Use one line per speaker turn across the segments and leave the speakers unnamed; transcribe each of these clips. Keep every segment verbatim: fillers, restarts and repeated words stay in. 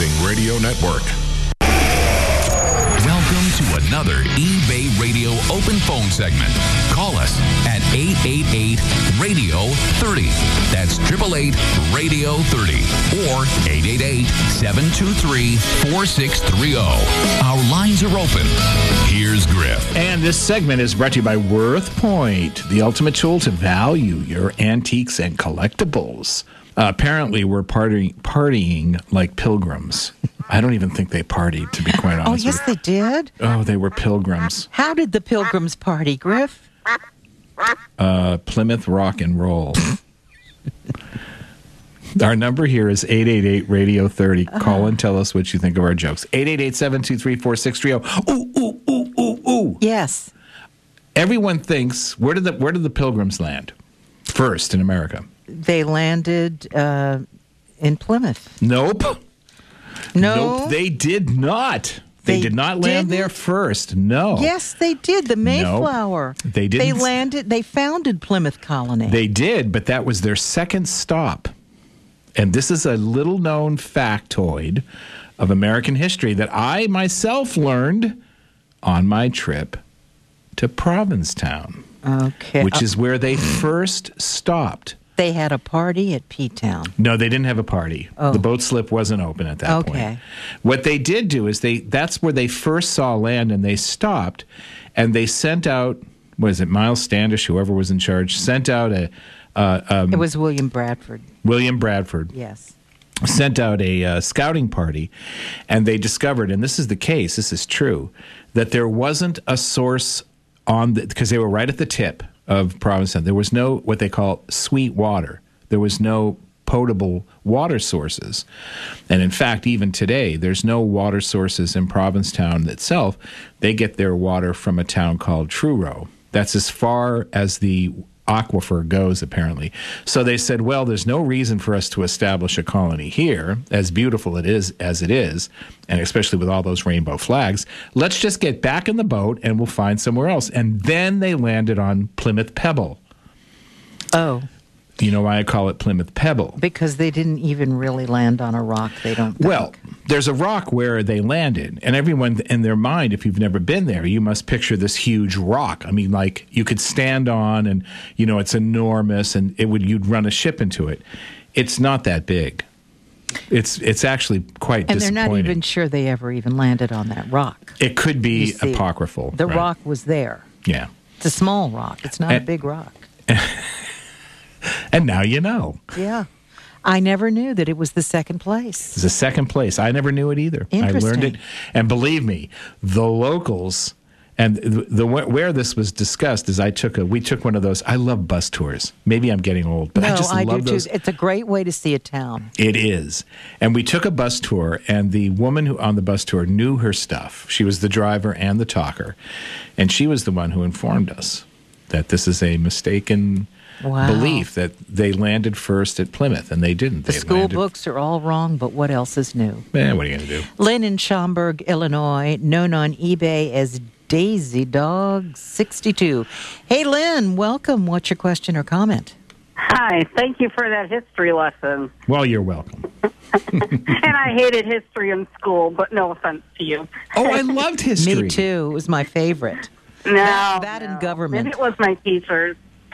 Broadcasting Radio Network. Welcome to another eBay Radio open phone segment. Call us at eight eight eight, radio thirty. That's eight eight eight, radio thirty. Or eight eight eight, seven two three, four six three zero. Our lines are open. Here's Griff.
And this segment is brought to you by Worth Point, the ultimate tool to value your antiques and collectibles. Uh, apparently, we're party- partying like pilgrims. I don't even think they partied, to be quite honest.
Oh, yes, they did.
Oh, they were pilgrims.
How did the pilgrims party, Griff?
Uh, Plymouth Rock and Roll. Our number here is eight eight eight, radio thirty. Uh-huh. Call and tell us what you think of our jokes. eight eight eight, seven two three, four six three zero. Ooh, ooh, ooh, ooh, ooh.
Yes.
Everyone thinks, where did the where did the pilgrims land first in America?
They landed uh, in Plymouth.
Nope.
No.
Nope, they did not. They, they did not land
didn't?
there first. No.
Yes, they did. The Mayflower.
No, they didn't.
They landed. They founded Plymouth Colony.
They did, but that was their second stop. And this is a little-known factoid of American history that I myself learned on my trip to Provincetown.
Okay.
Which
uh,
is where they first stopped.
They had a party at P-Town.
No, they didn't have a party.
Oh.
The boat slip wasn't open at that
okay.
point. What they did do is they that's where they first saw land, and they stopped, and they sent out, what is it, Miles Standish, whoever was in charge, sent out a... Uh, um,
it was William Bradford.
William Bradford.
Yes.
Sent out a uh, scouting party, and they discovered, and this is the case, this is true, that there wasn't a source on the, because they were right at the tip of Provincetown. There was no, what they call, sweet water. There was no potable water sources. And in fact, even today, there's no water sources in Provincetown itself. They get their water from a town called Truro. That's as far as the aquifer goes, apparently. So they said, well, there's no reason for us to establish a colony here, as beautiful it is as it is, and especially with all those rainbow flags. Let's just get back in the boat and we'll find somewhere else. And then they landed on Plymouth Pebble.
Oh.
Do you know why I call it Plymouth Pebble?
Because they didn't even really land on a rock, they don't think.
Well, there's a rock where they landed, and everyone in their mind, if you've never been there, you must picture this huge rock. I mean, like, you could stand on, and, you know, it's enormous, and it would you'd run a ship into it. It's not that big. It's it's actually quite
and
disappointing.
And they're not even sure they ever even landed on that rock.
It could be
see,
apocryphal.
The
right?
rock was there.
Yeah.
It's a small rock. It's not
and,
a big rock.
And now you know.
Yeah. I never knew that it was the second place.
It's the second place. I never knew it either. I learned it. And believe me, the locals, and the, the where this was discussed is I took a, we took one of those, I love bus tours. Maybe I'm getting old, but
no,
I just
I
love
do
those.
Too. It's a great way to see a town.
It is. And we took a bus tour, and the woman who on the bus tour knew her stuff. She was the driver and the talker. And she was the one who informed us that this is a mistaken...
Wow.
belief that they landed first at Plymouth, and they didn't.
The
they
school
landed...
books are all wrong, but what else is new?
Eh, what are you going to do?
Lynn in Schaumburg, Illinois, known on eBay as Daisy Dog sixty-two. Hey, Lynn, welcome. What's your question or comment?
Hi, thank you for that history lesson.
Well, you're welcome.
And I hated history in school, but no offense to you.
Oh, I loved history.
Me too. It was my favorite.
No,
that, that
no.
and government.
Maybe it was my teachers.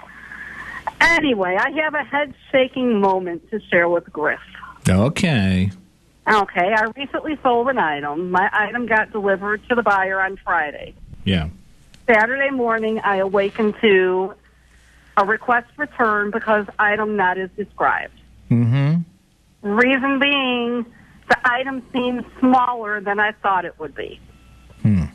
Anyway, I have a head-shaking moment to share with Griff.
Okay.
Okay, I recently sold an item. My item got delivered to the buyer on Friday.
Yeah.
Saturday morning, I awakened to a request return because item not as described.
Mm-hmm.
Reason being, the item seemed smaller than I thought it would be.
Hmm.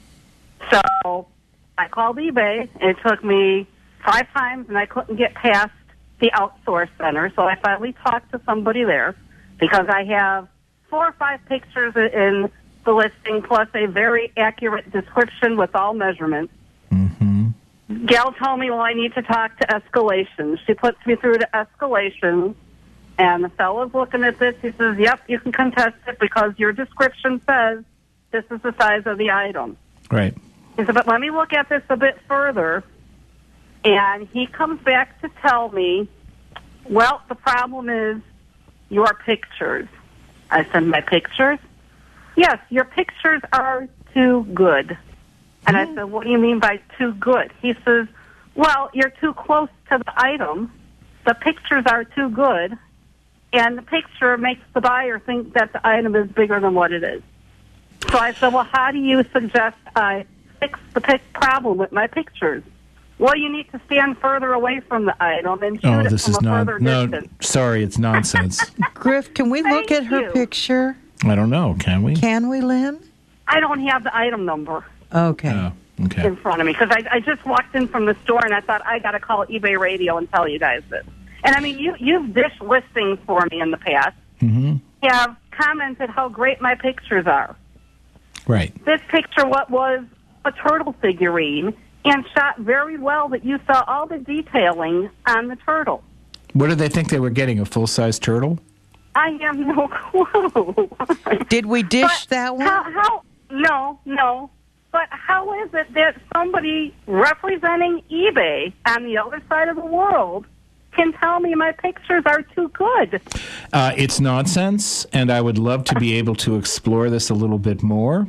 So I called eBay. It took me five times, and I couldn't get past the outsource center. So I finally talked to somebody there because I have four or five pictures in the listing, plus a very accurate description with all measurements.
Mm-hmm.
Gal told me, well, I need to talk to escalation. She puts me through to escalation, and the fellow's looking at this. He says, yep, you can contest it because your description says this is the size of the item.
Right.
He said, but let me look at this a bit further. And he comes back to tell me, well, the problem is your pictures. I said, my pictures? Yes, your pictures are too good. And I said, what do you mean by too good? He says, well, you're too close to the item. The pictures are too good. And the picture makes the buyer think that the item is bigger than what it is. So I said, well, how do you suggest I fix the pic- problem with my pictures? Well, you need to stand further away from the item and shoot
Oh,
it
this
from
is
a
not.
further
No,
distance.
sorry, it's nonsense.
Griff, can we look
Thank
at her
you.
picture?
I don't know. Can we?
Can we, Lynn?
I don't have the item number
Okay.
Oh, okay.
in front of me because I, I just walked in from the store and I thought I got to call eBay Radio and tell you guys this. And I mean, you you've dished listings for me in the past.
Mm-hmm.
Have commented how great my pictures are.
Right.
This picture, what was a turtle figurine, and shot very well. That you saw all the detailing on the turtle.
What did they think they were getting? A full-size turtle?
I have no clue.
Did we dish
But
that one?
How, how? No, no. But how is it that somebody representing eBay on the other side of the world can tell me my pictures are too good?
Uh, it's nonsense, and I would love to be able to explore this a little bit more.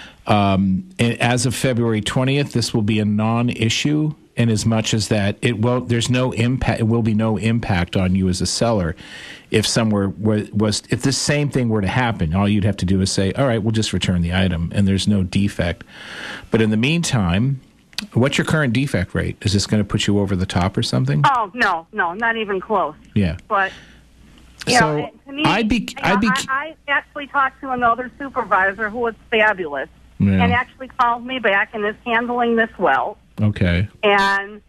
Um, and as of February twentieth, this will be a non-issue in as much as that it will. There's no impact. It will be no impact on you as a seller if somewhere was, was if this same thing were to happen. All you'd have to do is say, "All right, we'll just return the item," and there's no defect. But in the meantime, what's your current defect rate? Is this going to put you over the top or something?
Oh no, no, not even close.
Yeah.
But you
So,
know, to me,
I'd be-
you know,
I'd be-
I, I actually talked to another supervisor who was fabulous,
Yeah.
and actually called me back and is handling this well.
Okay.
And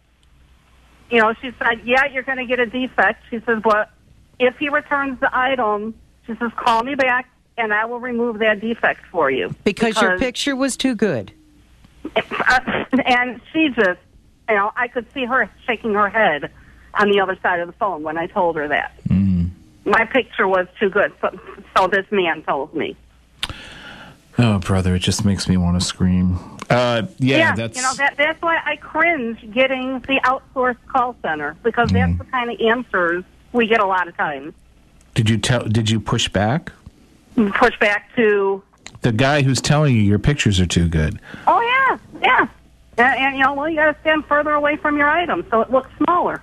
you know, she said, "Yeah, you're going to get a defect." She says, "But if he returns the item," she says, "call me back, and I will remove that defect for you."
Because, your picture was too good.
And she just, you know, I could see her shaking her head on the other side of the phone when I told her that.
Mm.
My picture was too good, so, so this man told me.
Oh, brother, it just makes me want to scream. Uh, yeah,
yeah,
that's
you know, that, that's why I cringe getting the outsourced call center, because that's
Mm.
the kind of answers we get a lot of times.
Did you tell? Did you push back?
Push back to,
The guy who's telling you your pictures are too good.
oh, yeah, yeah. And, and you know, well, you got to stand further away from your item so it looks smaller.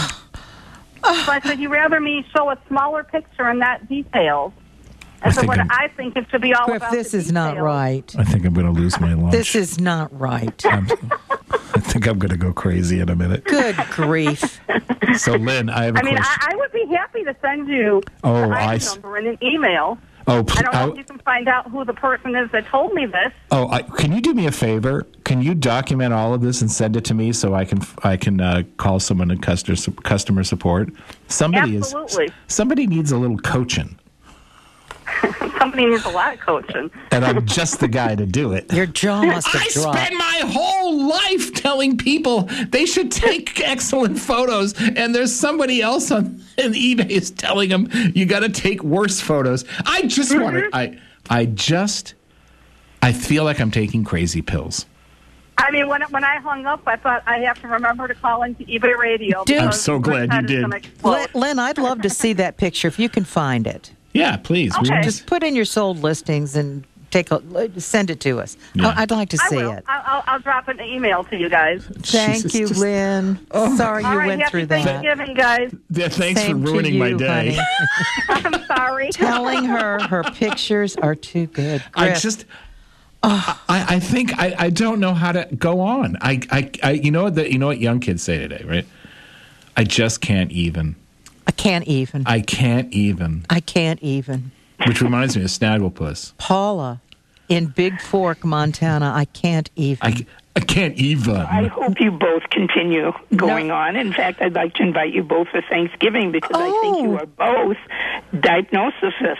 So I said, you rather me show a smaller picture and not details. I
I
said,
think
what
I'm-
I think it should be all
Griff,
about
this
the
is not
details.
right.
I think I'm going to lose my lunch.
This is not right.
I'm, I think I'm going to go crazy in a minute.
Good grief.
So, Lynn, I have a
I mean,
question.
I, I would be happy to send you
Oh,
the
I
item
s-
number in an email.
oh,
I
pl-
don't know
I-
if you can find out who the person is that told me this.
oh, I, can you do me a favor? Can you document all of this and send it to me so I can I can uh, call someone in customer customer support? Somebody
Absolutely.
is somebody needs a little coaching,
Somebody needs a lot of coaching.
and I'm just the guy to do it.
Your jaw must have
I
dropped.
spend my whole life telling people they should take excellent photos, and there's somebody else on and eBay is telling them you got to take worse photos. I just want to. I I just I feel like I'm taking crazy pills.
I mean, when when I hung up, I thought I have to remember to call into eBay Radio.
Dude. I'm
because
so
my
glad
head
you
is
did.
gonna explode.
Lynn, Lynn, I'd love to see that picture if you can find it.
Yeah, please. We
Okay.
just
Just put in your sold listings and take a send it to us.
Yeah.
I- I'd like to
I
see
will.
it.
I'll, I'll, I'll drop an email to you guys.
Thank
Jesus,
you,
just-
Lynn. Sorry
All
you
right,
went
happy
through that.
Thanksgiving, guys.
Yeah, thanks
Same
for
to
ruining my
you,
day.
honey.
I'm sorry.
Telling her her pictures are too good.
I
Griff,
just. I, I think I, I don't know how to go on. I, I, I you know what the, you know what young kids say today, right? I just can't even.
I can't even.
I can't even.
I can't even.
Which reminds me of Snagglepuss.
Paula in Big Fork, Montana. I can't even.
I, I can't even.
I hope you both continue going on. In fact, I'd like to invite you both for Thanksgiving because I think you
Oh.
are both diagnosists.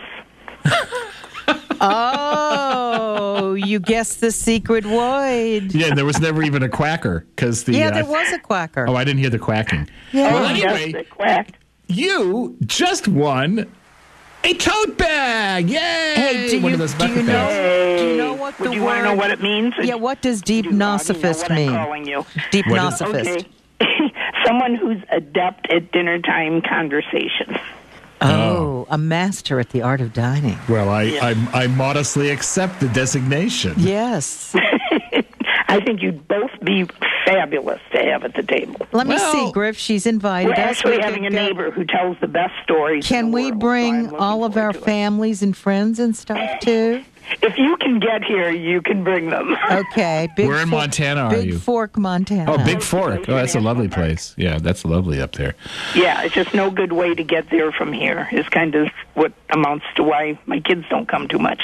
Oh, you guessed the secret word.
Yeah, there was never even a quacker because the.
Yeah,
uh,
there was a quacker.
Oh, I didn't hear the quacking.
Yeah.
Well,
Oh,
anyway,
yes, it quacked.
you just won a tote bag. Yay!
Hey, do
One
you,
of those
do you
bucket
know?
bags.
Do you know what
Would
the
you
word?
want to know what it means?
Yeah, what does deep
You already know
nossophist
what I'm
mean?
calling you.
Deep
What is-
nossophist.
Okay. Someone who's adept at dinner time conversations.
Oh, a master at the art of dining.
Well, I, I, I modestly accept the designation.
Yes.
I think you'd both be fabulous to have at the table.
Let me
Well,
see, Griff. She's invited
We're
us.
actually
We
having a
could go-
neighbor who tells the best stories. in
Can
the
we
world, so
bring
I'm looking
all of our
forward to it.
families and friends and stuff too?
If you can get here, you can bring them.
Okay. Big
Where in
Fork-
Montana are
Big
you?
Fork, Montana.
Oh, Big Fork. Oh, that's a lovely place. Yeah, that's lovely up there.
Yeah, it's just no good way to get there from here. Is kind of what amounts to why my kids don't come too much.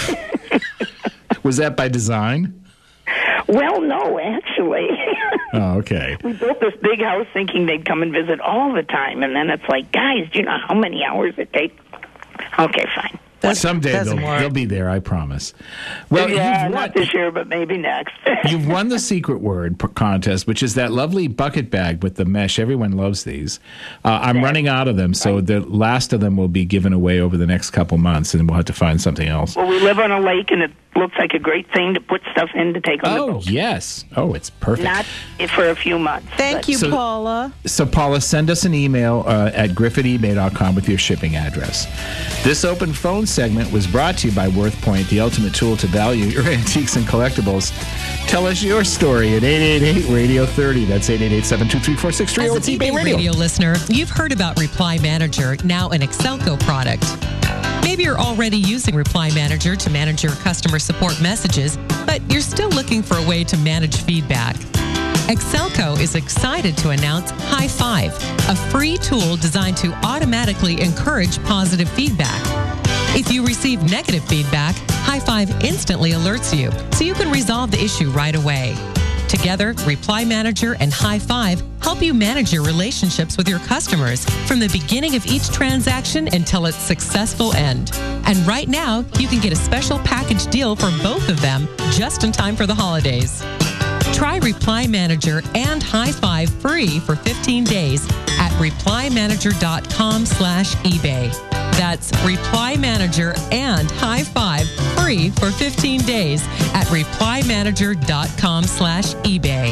Was that by design?
Well, no, actually.
Oh, okay.
We built this big house thinking they'd come and visit all the time, and then it's like, guys, do you know how many hours it takes? Okay, fine.
That's-
Someday they'll,
doesn't work.
they'll be there, I promise. Well,
yeah,
you've won,
not this year, but maybe next.
you've won the secret word p- contest, which is that lovely bucket bag with the mesh. Everyone loves these. Uh, I'm running out of them, so the last of them will be given away over the next couple months, and we'll have to find something else.
Well, we live on a lake, and it looks like a great thing to put stuff in to take on the
Oh,
boat.
yes. Oh, it's perfect.
Not if for a few months.
Thank
but-
you,
So-
Paula.
So, Paula, send us an email uh, at griff at ebay dot com with your shipping address. This open phone segment was brought to you by WorthPoint, the ultimate tool to value your antiques and collectibles. Tell us your story at eight eight eight radio thirty. That's eight eight eight, seven two three, four six three zero.
As
It's
an eBay
eBay Radio.
radio listener, you've heard about Reply Manager, now an Excelco product. Maybe you're already using Reply Manager to manage your customer support messages, but you're still looking for a way to manage feedback. Excelco is excited to announce High Five, a free tool designed to automatically encourage positive feedback. If you receive negative feedback, High Five instantly alerts you, so you can resolve the issue right away. Together, Reply Manager and High Five help you manage your relationships with your customers from the beginning of each transaction until its successful end. And right now, you can get a special package deal for both of them just in time for the holidays. Try Reply Manager and High Five free for fifteen days at reply manager dot com slash eBay. That's Reply Manager and High Five free for fifteen days at reply manager dot com slash eBay.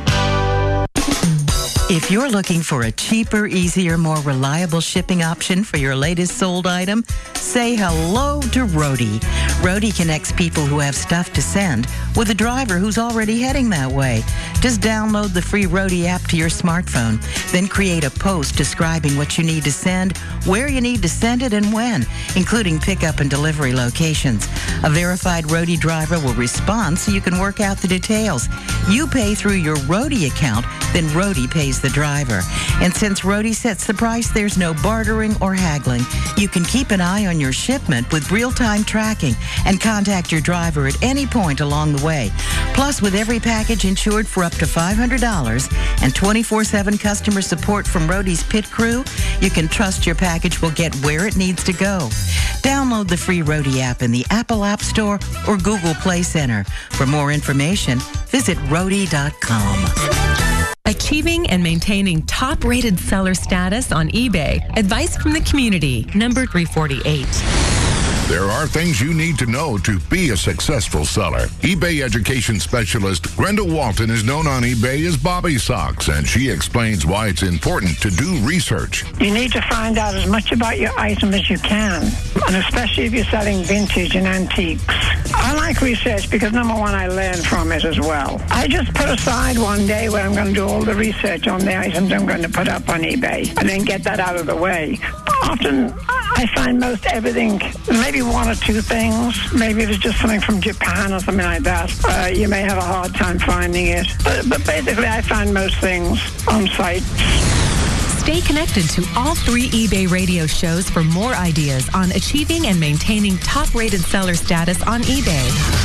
If you're looking for a cheaper, easier, more reliable shipping option for your latest sold item, say hello to Roadie. Roadie connects people who have stuff to send with a driver who's already heading that way. Just download the free Roadie app to your smartphone, then create a post describing what you need to send, where you need to send it, and when, including pickup and delivery locations. A verified Roadie driver will respond so you can work out the details. You pay through your Roadie account, then Roadie pays the driver. And since Roadie sets the price, there's no bartering or haggling. You can keep an eye on your shipment with real-time tracking and contact your driver at any point along the way. Plus, with every package insured for up to five hundred dollars and twenty-four seven customer support from Roadie's pit crew, you can trust your package will get where it needs to go. Download the free Roadie app in the Apple App Store or Google Play Center. For more information, visit roadie dot com.
Achieving and maintaining top-rated seller status on eBay. Advice from the community, number three forty-eight.
There are things you need to know to be a successful seller. eBay education specialist Grenda Walton is known on eBay as Bobby Socks, and she explains why it's important to do research.
You need to find out as much about your item as you can, and especially if you're selling vintage and antiques. I like research because, number one, I learn from it as well. I just put aside one day where I'm going to do all the research on the items I'm going to put up on eBay and then get that out of the way. Often, I find most everything, maybe one or two things, maybe if it's just something from Japan or something like that, uh, you may have a hard time finding it. But, but basically, I find most things on sites.
Stay connected to all three eBay radio shows for more ideas on achieving and maintaining top-rated seller status on eBay.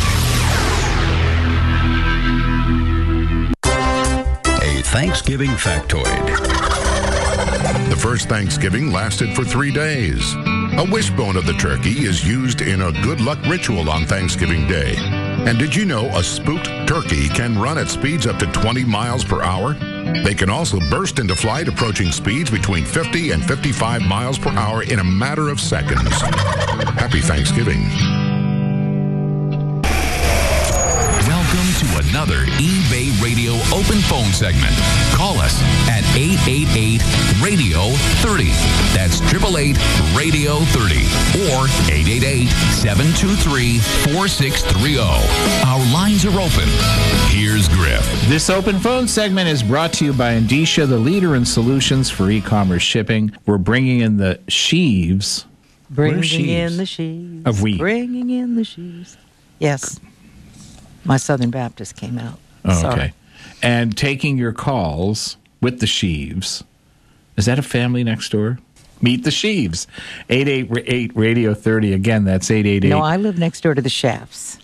A Thanksgiving factoid.
The first Thanksgiving lasted for three days. A wishbone of the turkey is used in a good luck ritual on Thanksgiving Day. And did you know a spooked turkey can run at speeds up to twenty miles per hour? They can also burst into flight approaching speeds between fifty and fifty-five miles per hour in a matter of seconds. Happy Thanksgiving.
Welcome to another eBay Radio open phone segment. Call us at eight eight eight, radio thirty. That's eight eight eight, radio thirty. Or eight eight eight, seven two three, four six three zero. Our lines are open. Here's Griff.
This open phone segment is brought to you by Indicia, the leader in solutions for e-commerce shipping. We're bringing in the sheaves.
Bringing
sheaves?
in the sheaves.
Of wheat.
Bringing in the sheaves. Yes. My Southern Baptist came out.
Oh,
Sorry.
okay. And taking your calls with the sheaves. Is that a family next door? Meet the sheaves. eight eight eight, radio thirty. Again, that's eight eight eight.
No, I live next door to the Shafts.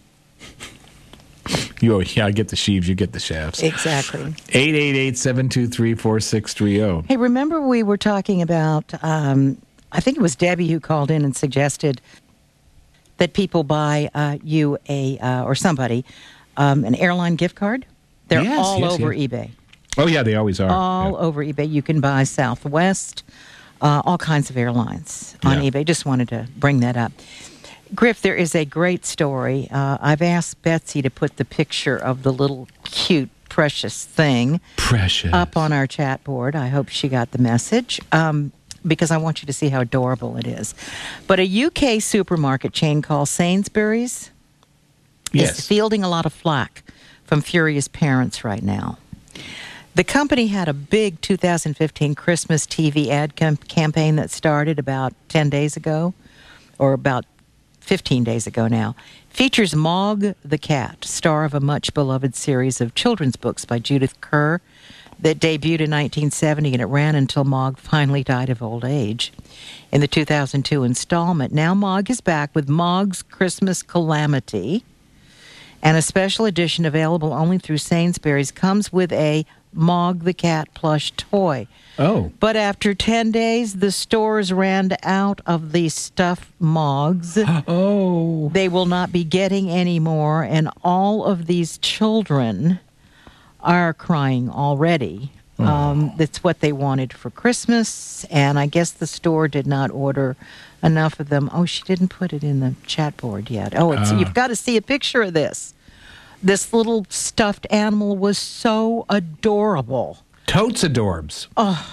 You, yeah, I get the sheaves, you get the shafts.
Exactly.
eight eight eight, seven two three, four six three zero.
Hey, remember we were talking about, um, I think it was Debbie who called in and suggested that people buy uh, you a, uh, or somebody, um, an airline gift card? They're
Yes,
all
yes,
over
yes.
eBay.
Oh, yeah, they always are.
All
Yeah.
over eBay. You can buy Southwest, uh, all kinds of airlines on
Yeah.
eBay. Just wanted to bring that up. Griff, there is a great story. Uh, I've asked Betsy to put the picture of the little cute, precious thing
Precious.
up on our chat board. I hope she got the message. Um, because I want you to see how adorable it is. But a U K supermarket chain called Sainsbury's
Yes.
is fielding a lot of flack from furious parents right now. The company had a big two thousand fifteen Christmas T V ad com- campaign that started about ten days ago, or about fifteen days ago now. Features Mog the cat, star of a much-beloved series of children's books by Judith Kerr that debuted in nineteen seventy, and it ran until Mog finally died of old age. In the two thousand two installment, now Mog is back with Mog's Christmas Calamity, and a special edition available only through Sainsbury's comes with a Mog the cat plush toy.
Oh.
But after ten days, the stores ran out of the stuffed Mogs.
Oh.
They will not be getting any more, and all of these children are crying already.
Oh.
Um, that's what they wanted for Christmas, and I guess the store did not order enough of them. Oh, she didn't put it in the chat board yet. Oh, it's,
Ah.
you've got to see a picture of this. This little stuffed animal was so adorable.
Totes adorbs.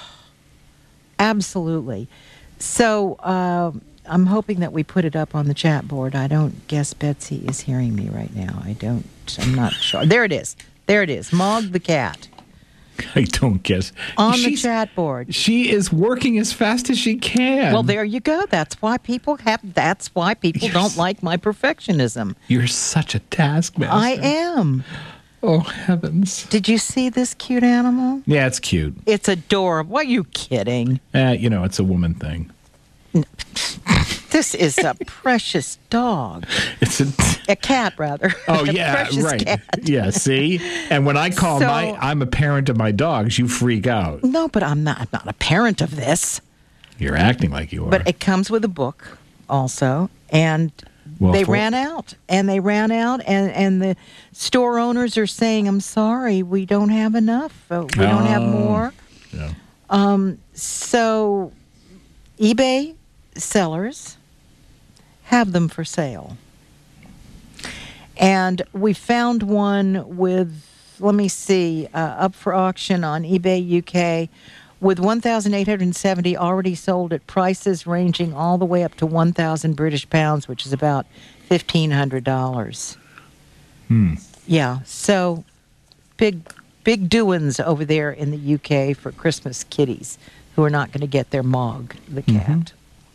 Absolutely. So uh, I'm hoping that we put it up on the chat board. I don't guess Betsy is hearing me right now. I don't, I'm not sure. There it is. There it is. Mog the cat
I don't guess.
on the
She's-
chat board.
She is working as fast as she can.
Well, there you go. That's why people have, that's why people
You're
don't
s-
like my perfectionism.
You're such a taskmaster.
I am.
Oh, heavens.
Did you see this cute animal?
Yeah, it's cute.
It's adorable. Are you kidding?
Uh, you know, it's a woman thing.
This is a precious dog.
It's a.
A cat, rather.
Oh
A
yeah,
precious
right.
cat.
Yeah, see, and when I call
So-
my, I'm a parent of my dogs. You freak out.
No, but I'm not. I'm not a parent of this.
You're acting like you are.
But it comes with a book, also, and
Well,
they
for-
ran out, and they ran out, and and the store owners are saying, "I'm sorry, we don't have enough. Uh, we don't have
Oh.
more."
Yeah.
So, eBay sellers have them for sale. And we found one with, let me see, uh, up for auction on eBay U K with one thousand eight hundred seventy already sold at prices ranging all the way up to one thousand British pounds, which is about fifteen hundred dollars.
Hmm.
Yeah, so big, big doings over there in the U K for Christmas kitties who are not going to get their Mog, the cat.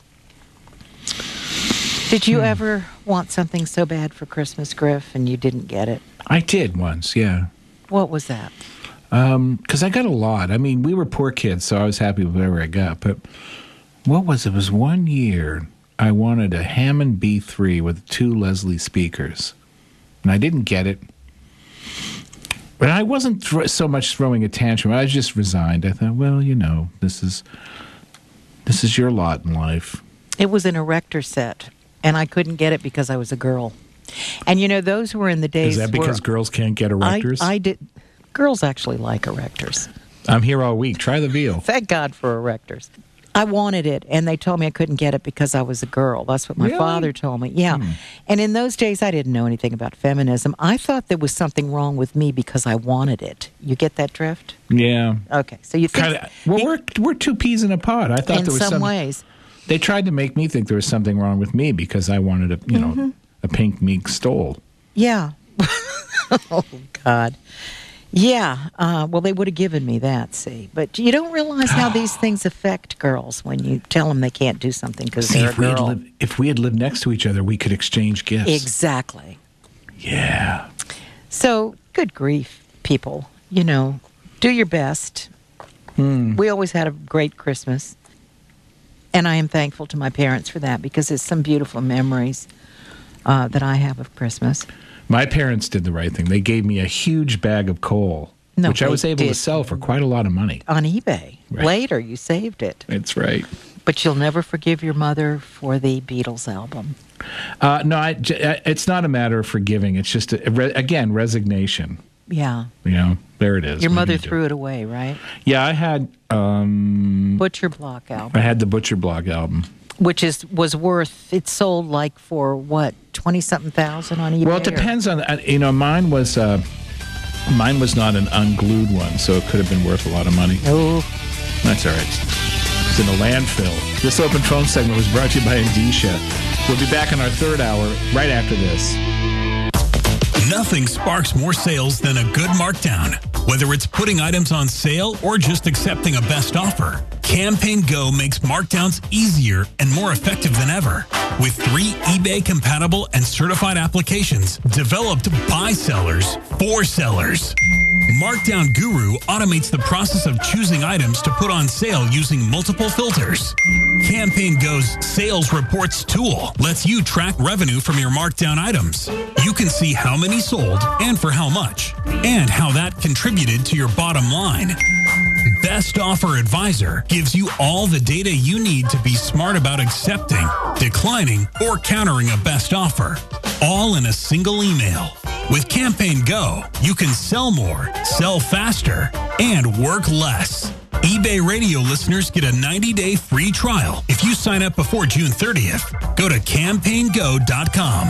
Did you ever want something so bad for Christmas, Griff, and you didn't get it?
I did once. Yeah.
What was that?
Because I got a lot. I mean, we were poor kids, so I was happy with whatever I got. But what was it? It was one year I wanted a Hammond B three with two Leslie speakers, and I didn't get it. But I wasn't thr- so much throwing a tantrum. I was just resigned. I thought, well, you know, this is this is your lot in life.
It was an erector set, and I couldn't get it because I was a girl. And you know, those were in the days.
Is that because
where
girls can't get erectors?
I, I did. Girls actually like erectors.
I'm here all week. Try the veal.
Thank God for erectors. I wanted it, and they told me I couldn't get it because I was a girl. That's what my
Really?
father told me. Yeah. Hmm. And in those days, I didn't know anything about feminism. I thought there was something wrong with me because I wanted it. You get that drift?
Yeah.
Okay. So you think...
Kinda, well,
you,
we're, we're two peas in a pod. I thought
in
there was
some,
some
ways.
They tried to make me think there was something wrong with me because I wanted a, you mm-hmm. know, a pink meek stole.
Yeah. Oh, God. Yeah, uh, well, they would have given me that, see. But you don't realize how these things affect girls when you tell them they can't do something because they're
if
a
we, had
girl.
lived, if we had lived next to each other, we could exchange gifts.
Exactly.
Yeah.
So, good grief, people. You know, do your best.
Hmm.
We always had a great Christmas. And I am thankful to my parents for that because it's some beautiful memories uh, that I have of Christmas.
My parents did the right thing. They gave me a huge bag of coal,
no,
which I was able
did.
to sell for quite a lot of money.
On eBay.
Right.
Later, you saved it.
That's right.
But you'll never forgive your mother for the Beatles album.
Uh, no, I, it's not a matter of forgiving. It's just, a, again, resignation.
Yeah.
You know, there it is.
Your
what
mother
you
threw
do?
it away, right?
Yeah, I had... Um,
Butcher Block album.
I had the Butcher Block album.
Which is was worth, it sold like for what, twenty-something thousand on eBay?
Well, it depends on, you know, mine was, uh, mine was not an unglued one, so it could have been worth a lot of money.
Oh.
That's all right. It's in a landfill. This open phone segment was brought to you by Indicia. We'll be back in our third hour right after this.
Nothing sparks more sales than a good markdown. Whether it's putting items on sale or just accepting a best offer, Campaign Go makes markdowns easier and more effective than ever. With three eBay-compatible and certified applications developed by sellers for sellers. Markdown Guru automates the process of choosing items to put on sale using multiple filters. Campaign Go's Sales Reports tool lets you track revenue from your markdown items. You can see how many sold and for how much, and how that contributed to your bottom line. Best Offer Advisor gives you all the data you need to be smart about accepting, declining, or countering a best offer, all in a single email. With Campaign Go, you can sell more, sell faster, and work less. eBay Radio listeners get a ninety-day free trial if you sign up before June thirtieth. Go to campaign go dot com.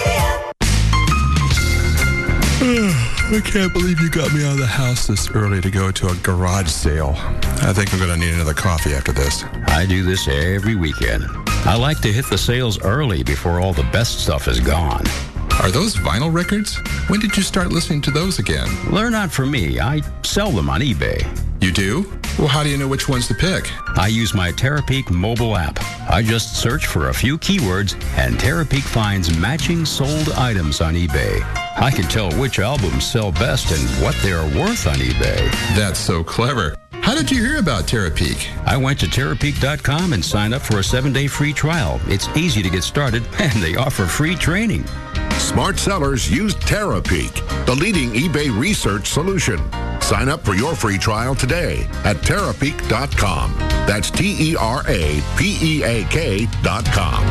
I can't believe you got me out of the house this early to go to a garage sale. I think I'm going to need another coffee after this.
I do this every weekend. I like to hit the sales early before all the best stuff is gone.
Are those vinyl records? When did you start listening to those again?
They're not for me. I sell them on eBay.
You do? Well, how do you know which ones to pick?
I use my Terapeak mobile app. I just search for a few keywords, and Terapeak finds matching sold items on eBay. I can tell which albums sell best and what they are worth on eBay.
That's so clever. How did you hear about Terapeak?
I went to Terapeak dot com and signed up for a seven-day free trial. It's easy to get started, and they offer free training.
Smart sellers use Terapeak, the leading eBay research solution. Sign up for your free trial today at Terapeak dot com. That's T E R A P E A K dot com.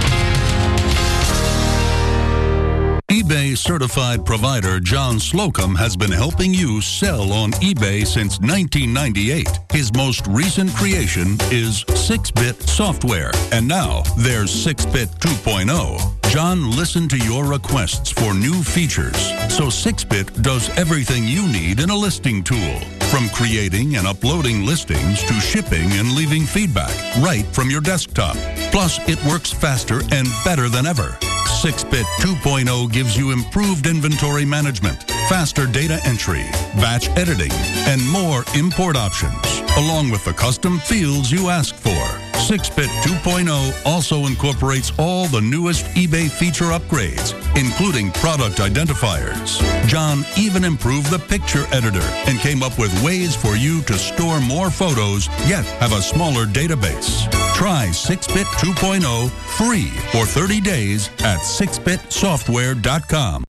eBay certified provider John Slocum has been helping you sell on eBay since nineteen ninety-eight. His most recent creation is six bit software, and now there's six bit two point oh. John listened to your requests for new features, so six bit does everything you need in a listing tool, from creating and uploading listings to shipping and leaving feedback right from your desktop. Plus, it works faster and better than ever. six bit two point oh gives you improved inventory management, faster data entry, batch editing, and more import options, along with the custom fields you ask for. six bit two point oh also incorporates all the newest eBay feature upgrades, including product identifiers. John even improved the picture editor and came up with ways for you to store more photos, yet have a smaller database. Try six bit two point oh free for thirty days at six bit software dot com.